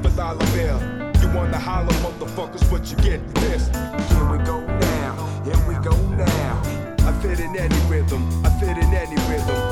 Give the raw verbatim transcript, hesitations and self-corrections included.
for dollar bill. You wanna holler, motherfuckers, but you get this. Here we go now, here we go now. I fit in any rhythm, I fit in any rhythm.